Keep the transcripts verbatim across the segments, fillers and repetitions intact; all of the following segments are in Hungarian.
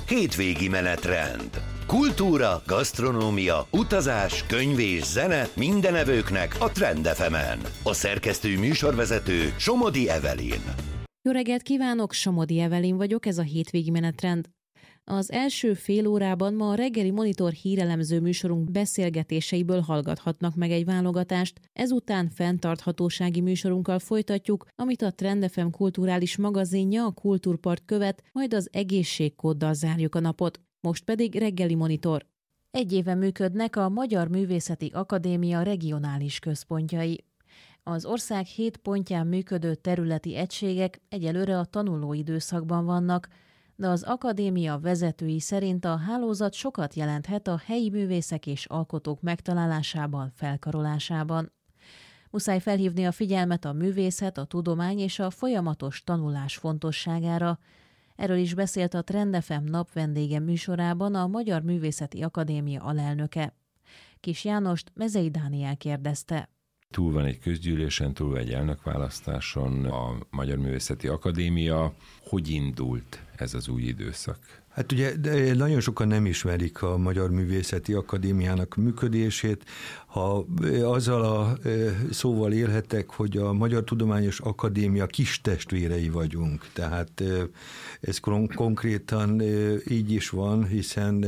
Hétvégi menetrend. Kultúra, gasztronómia, utazás, könyv és zene mindenevőknek a Trend ef emen. A szerkesztő műsorvezető Somodi Evelyn. Jó reggelt kívánok, Somodi Evelyn vagyok, ez a Hétvégi menetrend. Az első fél órában ma a reggeli Monitor hírelemző műsorunk beszélgetéseiből hallgathatnak meg egy válogatást, ezután fenntarthatósági műsorunkkal folytatjuk, amit a Trend ef em kulturális magazinja, a Kultúrpart követ, majd az egészségkóddal zárjuk a napot. Most pedig reggeli Monitor. Egy éve működnek a Magyar Művészeti Akadémia regionális központjai. Az ország hét pontján működő területi egységek egyelőre a tanulóidőszakban vannak, de az akadémia vezetői szerint a hálózat sokat jelenthet a helyi művészek és alkotók megtalálásában, felkarolásában. Muszáj felhívni a figyelmet a művészet, a tudomány és a folyamatos tanulás fontosságára. Erről is beszélt a Trend ef em napvendége műsorában a Magyar Művészeti Akadémia alelnöke. Kis Jánost Mezei Dániel kérdezte. Túl van egy közgyűlésen, túl van egy elnökválasztáson, a Magyar Művészeti Akadémia. Hogy indult ez az új időszak? Hát ugye nagyon sokan nem ismerik a Magyar Művészeti Akadémiának működését. Ha azzal a szóval élhetek, hogy a Magyar Tudományos Akadémia kis testvérei vagyunk. Tehát ez konkrétan így is van, hiszen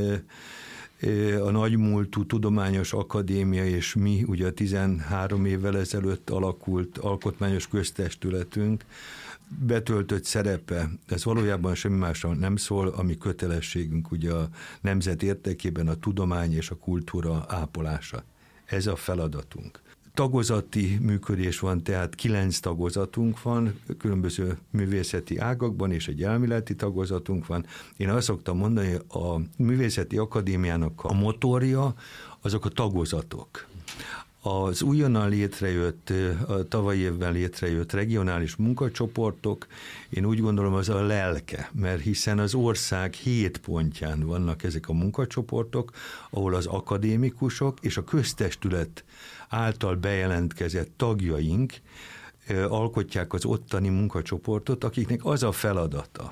a nagymúltú tudományos akadémia és mi, ugye tizenhárom évvel ezelőtt alakult alkotmányos köztestületünk betöltött szerepe, ez valójában semmi másról nem szól, ami kötelességünk ugye a nemzet érdekében a tudomány és a kultúra ápolása. Ez a feladatunk. Tagozati működés van, tehát kilenc tagozatunk van, különböző művészeti ágakban, és egy elméleti tagozatunk van. Én azt szoktam mondani, hogy a Művészeti Akadémiának a motorja, azok a tagozatok. Az újonnan létrejött, a tavalyi évben létrejött regionális munkacsoportok, én úgy gondolom, az a lelke, mert hiszen az ország hét pontján vannak ezek a munkacsoportok, ahol az akadémikusok és a köztestület által bejelentkezett tagjaink alkotják az ottani munkacsoportot, akiknek az a feladata,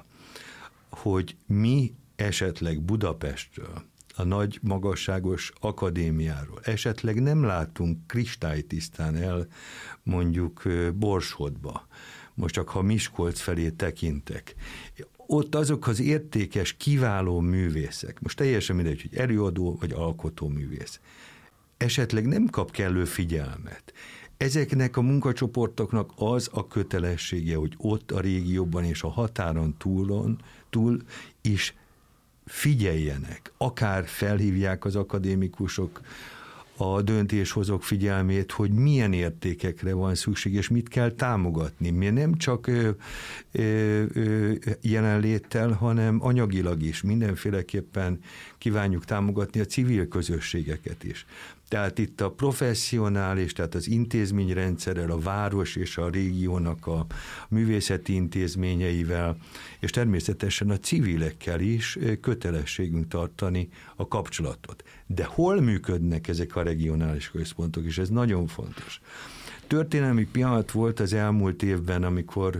hogy mi esetleg Budapestről, a nagy magasságos akadémiáról esetleg nem látunk kristálytisztán el mondjuk Borsodba, most csak ha Miskolc felé tekintek. Ott azok az értékes, kiváló művészek, most teljesen mindegy, hogy előadó vagy alkotó művész, esetleg nem kap kellő figyelmet. Ezeknek a munkacsoportoknak az a kötelessége, hogy ott a régióban és a határon túlon, túl is figyeljenek, akár felhívják az akadémikusok a döntéshozók figyelmét, hogy milyen értékekre van szükség, és mit kell támogatni. Mi nem csak ö, ö, ö, jelenléttel, hanem anyagilag is mindenféleképpen kívánjuk támogatni a civil közösségeket is. Tehát itt a professzionális, tehát az intézményrendszerrel, a város és a régiónak a művészeti intézményeivel, és természetesen a civilekkel is kötelességünk tartani a kapcsolatot. De hol működnek ezek a regionális központok, és ez nagyon fontos. Történelmi pillanat volt az elmúlt évben, amikor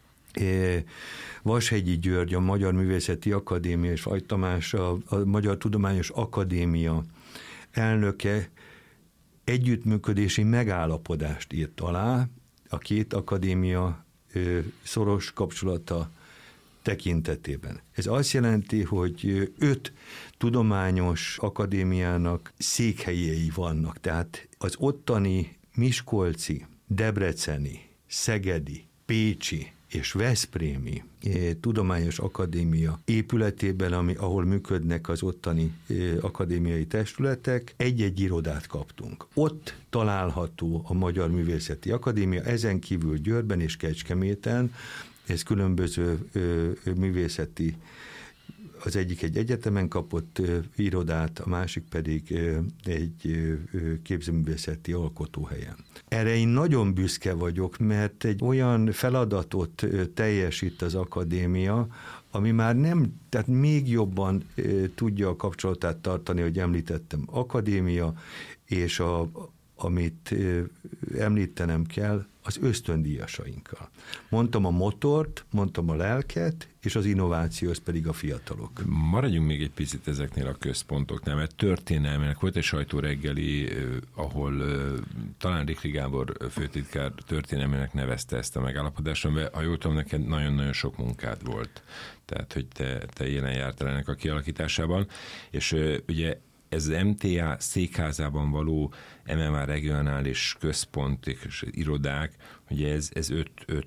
Vashegyi György, a Magyar Művészeti Akadémia és Fagy Tamás, a, a Magyar Tudományos Akadémia elnöke együttműködési megállapodást írt alá a két akadémia szoros kapcsolata tekintetében. Ez azt jelenti, hogy öt tudományos akadémiának székhelyei vannak, tehát az ottani miskolci, debreceni, szegedi, pécsi és veszprémi tudományos akadémia épületében, ami, ahol működnek az ottani akadémiai testületek, egy-egy irodát kaptunk. Ott található a Magyar Művészeti Akadémia, ezen kívül Győrben és Kecskeméten, ez különböző művészeti, az egyik egy egyetemen kapott irodát, a másik pedig egy képzőművészeti alkotóhelyen. Erre én nagyon büszke vagyok, mert egy olyan feladatot teljesít az akadémia, ami már nem, tehát még jobban tudja a kapcsolatát tartani, hogy említettem, akadémia és a amit említenem kell, az ösztöndíjasainkkal. Mondtam a motort, mondtam a lelket, és az innováció, az pedig a fiatalok. Maradjunk még egy picit ezeknél a központoknál, mert történelmének volt egy sajtóreggeli, ahol talán Rikli Gábor főtitkár történelmének nevezte ezt a megállapodást, mert ha jól tudom, neked nagyon-nagyon sok munkád volt. Tehát, hogy te, te jelen jártál ennek a kialakításában, és ugye ez az em té á székházában való em em á regionális központ és irodák, ugye ez, ez öt, öt,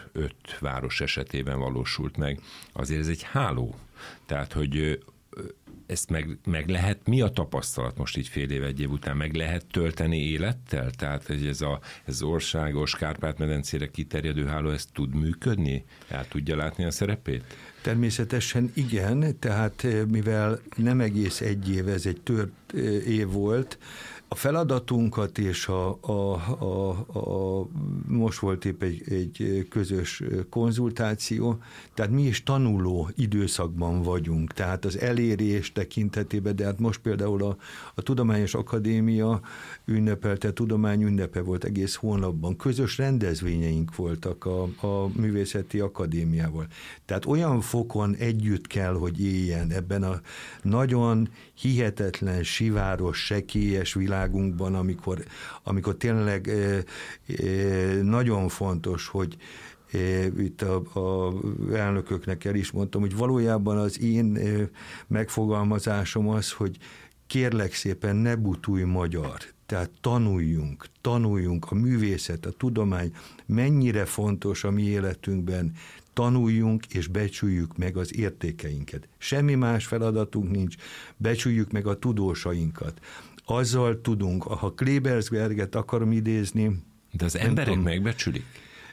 öt város esetében valósult meg. Azért ez egy háló. Tehát, hogy ezt meg, meg lehet, mi a tapasztalat most így fél év, egy év után, meg lehet tölteni élettel? Tehát, hogy ez, a, ez az országos Kárpát-medencére kiterjedő háló, ez tud működni? El tudja látni a szerepét? Természetesen igen, tehát mivel nem egész egy év, ez egy tört év volt, a feladatunkat és a, a, a, a most volt épp egy, egy közös konzultáció, tehát mi is tanuló időszakban vagyunk, tehát az elérés tekintetében, de hát most például a, a Tudományos Akadémia ünnepelte, tudomány ünnepe volt egész hónapban, közös rendezvényeink voltak a, a Művészeti Akadémiával. Tehát olyan fokon együtt kell, hogy éljen ebben a nagyon hihetetlen, siváros, sekélyes világunkban, amikor, amikor tényleg e, e, nagyon fontos, hogy e, itt a, a elnököknek el is mondtam, hogy valójában az én e, megfogalmazásom az, hogy kérlek szépen ne butulj magyar, tehát tanuljunk, tanuljunk, a művészet, a tudomány mennyire fontos a mi életünkben, tanuljunk és becsüljük meg az értékeinket. Semmi más feladatunk nincs, becsüljük meg a tudósainkat. Azzal tudunk, ha Klebersberget akarom idézni... De az emberek tudom, megbecsülik?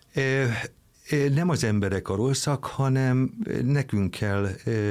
Nem az emberek a rosszak, hanem nekünk kell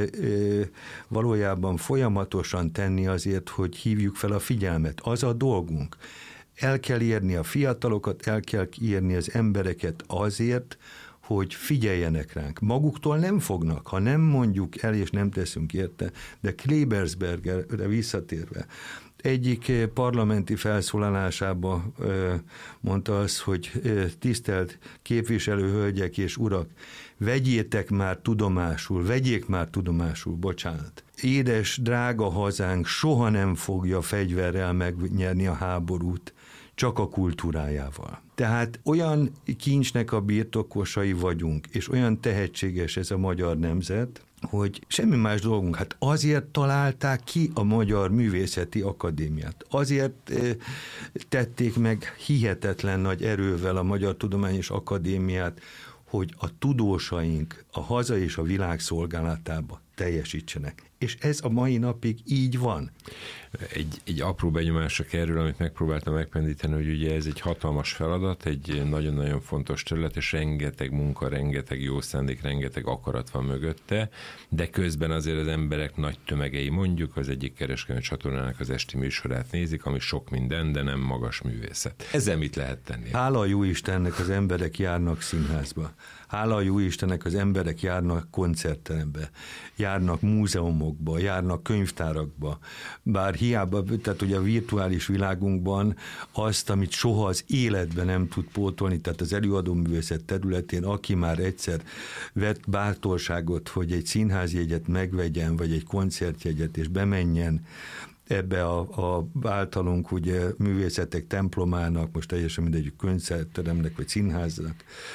valójában folyamatosan tenni azért, hogy hívjuk fel a figyelmet. Az a dolgunk. El kell érni a fiatalokat, el kell érni az embereket azért, hogy figyeljenek ránk. Maguktól nem fognak, ha nem mondjuk el, és nem teszünk érte, de Klebersbergerre visszatérve, egyik parlamenti felszólalásában mondta az, hogy tisztelt képviselő hölgyek és urak, vegyétek már tudomásul, vegyék már tudomásul, bocsánat. Édes, drága hazánk soha nem fogja fegyverrel megnyerni a háborút, csak a kultúrájával. Tehát olyan kincsnek a birtokosai vagyunk, és olyan tehetséges ez a magyar nemzet, hogy semmi más dolgunk. Hát azért találták ki a Magyar Művészeti Akadémiát. Azért tették meg hihetetlen nagy erővel a Magyar Tudományos Akadémiát, hogy a tudósaink a haza és a világ szolgálatába teljesítsenek. És ez a mai napig így van. Egy, egy apró benyomásra erről, amit megpróbáltam megpendíteni, hogy ugye ez egy hatalmas feladat, egy nagyon-nagyon fontos terület, és rengeteg munka, rengeteg jó szándék, rengeteg akarat van mögötte, de közben azért az emberek nagy tömegei, mondjuk az egyik kereskedelmi csatornának az esti műsorát nézik, ami sok minden, de nem magas művészet. Ezzel mit lehet tenni? Hála a jó Istennek, az emberek járnak színházba. Hála a jó Istennek, az emberek járnak koncertterembe, járnak múzeumokba, járnak könyvtárakba, bár hiába, tehát ugye a virtuális világunkban azt, amit soha az életben nem tud pótolni, tehát az előadóművészet területén, aki már egyszer vett bátorságot, hogy egy színházjegyet megvegyen, vagy egy koncertjegyet, és bemenjen ebbe a, a általunk ugye művészetek templomának, most teljesen mindegy koncertteremnek, vagy színháznak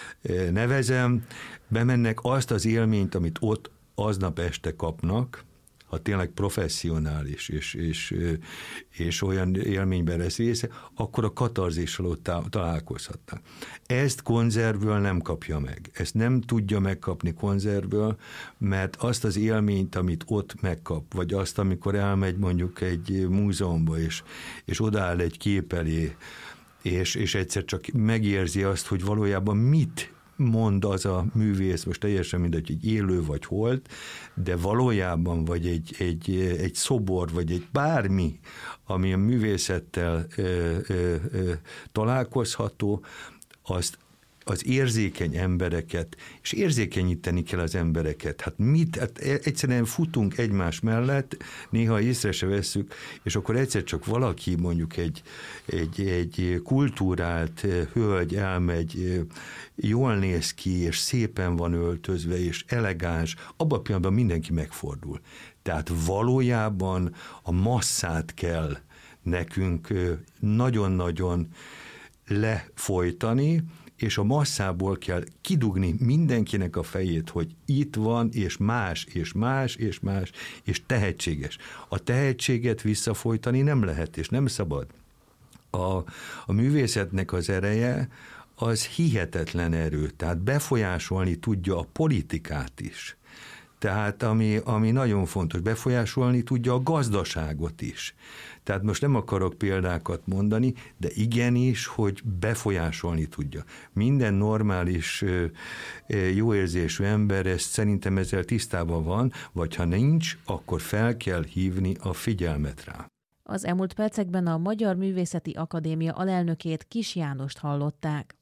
nevezem, bemennek azt az élményt, amit ott aznap este kapnak, ha tényleg professzionális és, és, és olyan élményben lesz része, akkor a katarzissal ott találkozhatnak. Ezt konzervből nem kapja meg. Ezt nem tudja megkapni konzervből, mert azt az élményt, amit ott megkap, vagy azt, amikor elmegy mondjuk egy múzeumba, és, és odaáll egy kép elé, és, és egyszer csak megérzi azt, hogy valójában mit mond az a művész, most teljesen mindegy, hogy élő vagy holt, de valójában vagy egy, egy, egy szobor, vagy egy bármi, ami a művészettel ö, ö, ö, találkozható, azt az érzékeny embereket, és érzékenyíteni kell az embereket. Hát mit? Hát egyszerűen futunk egymás mellett, néha észre se vesszük, és akkor egyszer csak valaki, mondjuk egy, egy, egy kultúrált hölgy elmegy, jól néz ki, és szépen van öltözve, és elegáns, abban a pillanatban mindenki megfordul. Tehát valójában a masszát kell nekünk nagyon-nagyon lefolytani, és a masszából kell kidugni mindenkinek a fejét, hogy itt van, és más, és más, és más, és tehetséges. A tehetséget visszafolytani nem lehet, és nem szabad. A, a művészetnek az ereje az hihetetlen erő, tehát befolyásolni tudja a politikát is. Tehát ami, ami nagyon fontos, befolyásolni tudja a gazdaságot is. Tehát most nem akarok példákat mondani, de igenis, hogy befolyásolni tudja. Minden normális, jóérzésű ember ezt szerintem ezzel tisztában van, vagy ha nincs, akkor fel kell hívni a figyelmet rá. Az elmúlt percekben a Magyar Művészeti Akadémia alelnökét, Kiss Jánost hallották.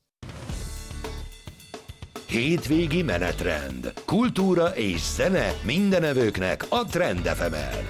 Hétvégi menetrend. Kultúra és zene mindenevőknek a Trend ef emen.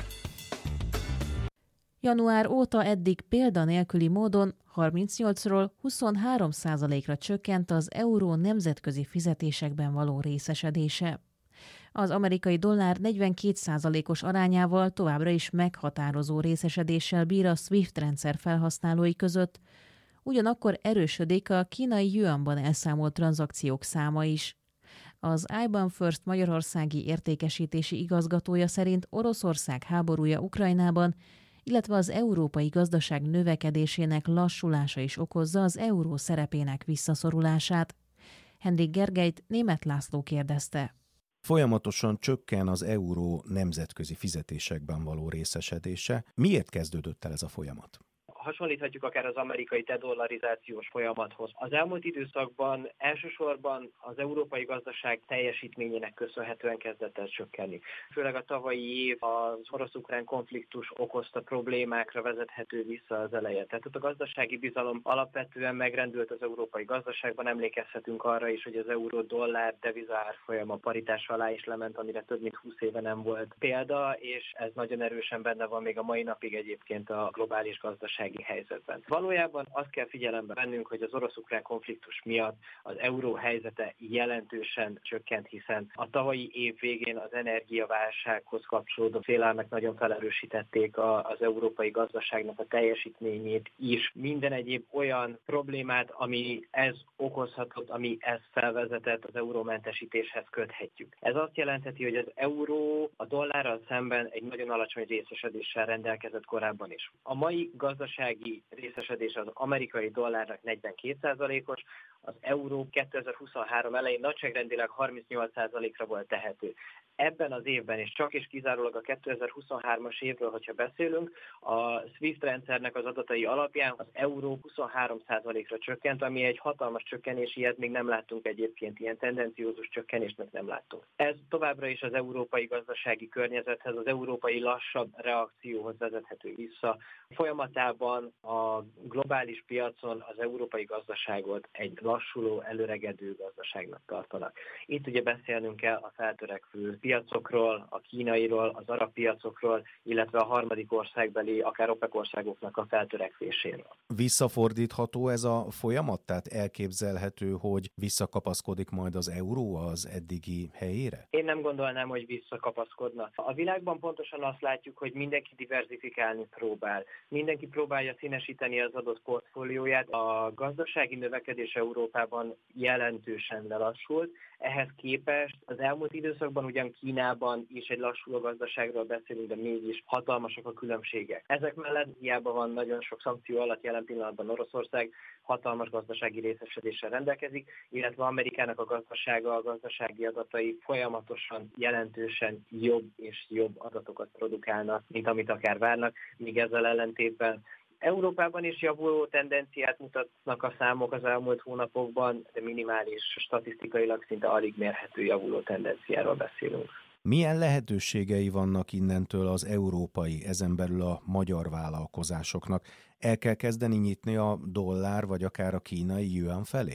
Január óta eddig példanélküli módon harmincnyolcról huszonhárom százalékra csökkent az euró nemzetközi fizetésekben való részesedése. Az amerikai dollár negyvenkét százalékos arányával továbbra is meghatározó részesedéssel bír a SWIFT rendszer felhasználói között, ugyanakkor erősödik a kínai yuanban elszámolt tranzakciók száma is. Az i ban First magyarországi értékesítési igazgatója szerint Oroszország háborúja Ukrajnában, illetve az európai gazdaság növekedésének lassulása is okozza az euró szerepének visszaszorulását. Henrik Gergelyt Németh László kérdezte. Folyamatosan csökken az euró nemzetközi fizetésekben való részesedése. Miért kezdődött el ez a folyamat? Hasonlíthatjuk akár az amerikai dedollarizációs folyamathoz. Az elmúlt időszakban elsősorban az európai gazdaság teljesítményének köszönhetően kezdett el csökkenni. Főleg a tavalyi év az orosz-ukrán konfliktus okozta problémákra vezethető vissza az eleje. Tehát ott a gazdasági bizalom alapvetően megrendült az európai gazdaságban. Emlékezhetünk arra is, hogy az euró-dollár deviza árfolyama paritás alá is lement, amire több mint húsz éve nem volt példa, és ez nagyon erősen benne van még a mai napig egyébként a globális gazdaság helyzetben. Valójában azt kell figyelembe vennünk, hogy az orosz-ukrán konfliktus miatt az euró helyzete jelentősen csökkent, hiszen a tavalyi év végén az energiaválsághoz kapcsolódó félelmek nagyon felerősítették a, az európai gazdaságnak a teljesítményét is. Minden egyéb olyan problémát, ami ez okozhatott, ami ezt felvezetett, az eurómentesítéshez köthetjük. Ez azt jelentheti, hogy az euró a dollárral szemben egy nagyon alacsony részesedéssel rendelkezett korábban is. A mai gazdaság részesedés az amerikai dollárnak negyvenkét százalékos, az euró kétezer-huszonhárom elején nagyságrendileg harmincnyolc százalékra volt tehető. Ebben az évben, és csak és kizárólag a kétezer-huszonhármas évről, hogyha beszélünk, a SWIFT rendszernek az adatai alapján az euró huszonhárom százalékra csökkent, ami egy hatalmas csökkenés, ilyet még nem láttunk egyébként, ilyen tendenciózus csökkenést még nem láttunk. Ez továbbra is az európai gazdasági környezethez, az európai lassabb reakcióhoz vezethető vissza. Folyamatában a globális piacon az európai gazdaságot egy lassuló, előregedő gazdaságnak tartanak. Itt ugye beszélnünk kell a feltörekvő piacokról, a kínairól, az arab piacokról, illetve a harmadik országbeli, akár OPEC országoknak a feltörekvéséről. Visszafordítható ez a folyamat? Tehát elképzelhető, hogy visszakapaszkodik majd az euró az eddigi helyére? Én nem gondolnám, hogy visszakapaszkodna. A világban pontosan azt látjuk, hogy mindenki diverzifikálni próbál. Mindenki próbálja színesíteni az adott portfólióját. A gazdasági növekedés Európában jelentősen lelassult. Ehhez képest az elmúlt időszakban ugyan Kínában is egy lassuló gazdaságról beszélünk, de mégis hatalmasak a különbségek. Ezek mellett hiába van nagyon sok szankció alatt jelen pillanatban Oroszország, hatalmas gazdasági részesedéssel rendelkezik, illetve Amerikának a gazdasága, a gazdasági adatai folyamatosan jelentősen jobb és jobb adatokat produkálnak, mint amit akár várnak, míg ezzel ellentétben Európában is javuló tendenciát mutatnak a számok az elmúlt hónapokban, de minimális, statisztikailag szinte alig mérhető javuló tendenciáról beszélünk. Milyen lehetőségei vannak innentől az európai, ezen belül a magyar vállalkozásoknak? El kell kezdeni nyitni a dollár, vagy akár a kínai yuan felé?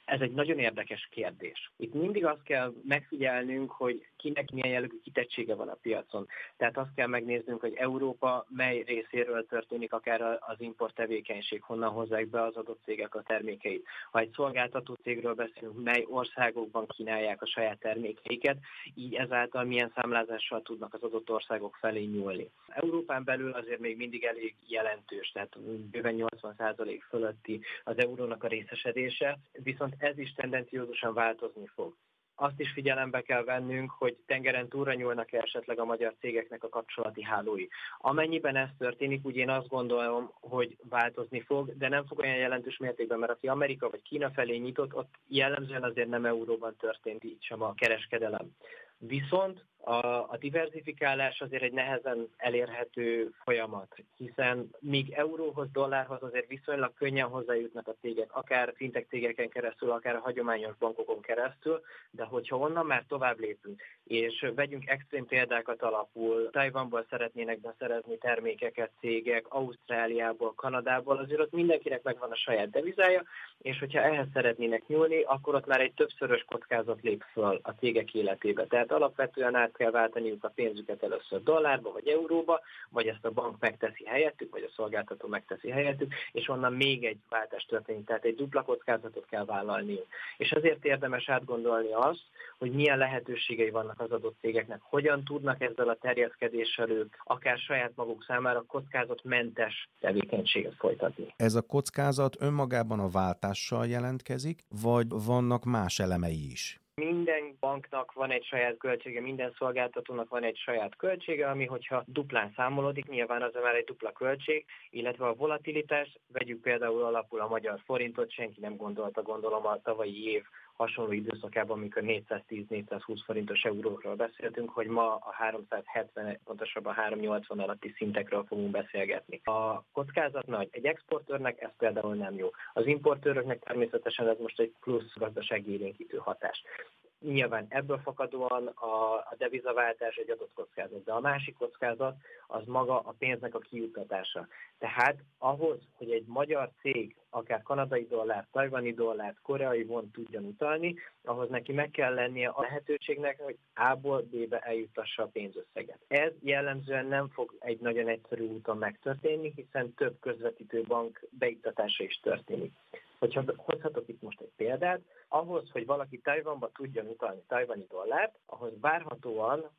Ez egy nagyon érdekes kérdés. Itt mindig azt kell megfigyelnünk, hogy kinek milyen jellegű kitettsége van a piacon. Tehát azt kell megnéznünk, hogy Európa mely részéről történik akár az import tevékenység, honnan hozzák be az adott cégek a termékeit. Ha egy szolgáltató cégről beszélünk, mely országokban kínálják a saját termékeiket, így ezáltal milyen számlázással tudnak az adott országok felé nyúlni. Európán belül azért még mindig elég jelentős, tehát bőven nyolcvan százalék fölötti az eurónak a részesedése, viszont ez is tendenciózusan változni fog. Azt is figyelembe kell vennünk, hogy tengeren túlra nyúlnak esetleg a magyar cégeknek a kapcsolati hálói. Amennyiben ez történik, úgy én azt gondolom, hogy változni fog, de nem fog olyan jelentős mértékben, mert aki Amerika vagy Kína felé nyitott, ott jellemzően azért nem euróban történt így sem a kereskedelem. Viszont a, a diverzifikálás azért egy nehezen elérhető folyamat, hiszen míg euróhoz, dollárhoz azért viszonylag könnyen hozzájutnak a cégek, akár fintech cégeken keresztül, akár a hagyományos bankokon keresztül, de hogyha onnan már tovább lépünk, és vegyünk extrém példákat alapul, Tajvanból szeretnének beszerezni termékeket cégek, Ausztráliából, Kanadából, azért ott mindenkinek megvan a saját devizája, és hogyha ehhez szeretnének nyúlni, akkor ott már egy többszörös kockázat lép föl a cégek életébe. Tehát alapvetően át kell váltaniuk a pénzüket először dollárba vagy euróba, vagy ezt a bank megteszi helyettük, vagy a szolgáltató megteszi helyettük, és onnan még egy váltás történik, tehát egy dupla kockázatot kell vállalniuk. És ezért érdemes átgondolni azt, hogy milyen lehetőségei vannak az adott cégeknek, hogyan tudnak ezzel a terjeszkedéssel ők akár saját maguk számára kockázatmentes tevékenységet folytatni. Ez a kockázat önmagában a váltással jelentkezik, vagy vannak más elemei is? Minden banknak van egy saját költsége, minden szolgáltatónak van egy saját költsége, ami hogyha duplán számolódik, nyilván az már egy dupla költség, illetve a volatilitás, vegyük például alapul a magyar forintot, senki nem gondolta, gondolom a tavalyi év hasonló időszakában, amikor négyszáztíz-négyszázhúsz forintos eurókról beszéltünk, hogy ma a háromszázhetven, pontosabban háromszáznyolcvan alatti szintekről fogunk beszélgetni. A kockázat nagy. Egy exportőrnek ez például nem jó. Az importőröknek természetesen ez most egy plusz gazdasági élénkítő hatás. Nyilván ebből fakadóan a, a devizaváltás egy adott kockázat, de a másik kockázat az maga a pénznek a kijuttatása. Tehát ahhoz, hogy egy magyar cég akár kanadai dollárt, tajvani dollárt, koreai wont tudjon utalni, ahhoz neki meg kell lennie a lehetőségnek, hogy A-ból B-be eljuttassa a pénzösszeget. Ez jellemzően nem fog egy nagyon egyszerű úton megtörténni, hiszen több közvetítő bank beiktatása is történik. Hogyha hozhatok itt most egy példát, ahhoz, hogy valaki Tajvanba tudjon utalni tajvani dollárt, ahhoz várhatóan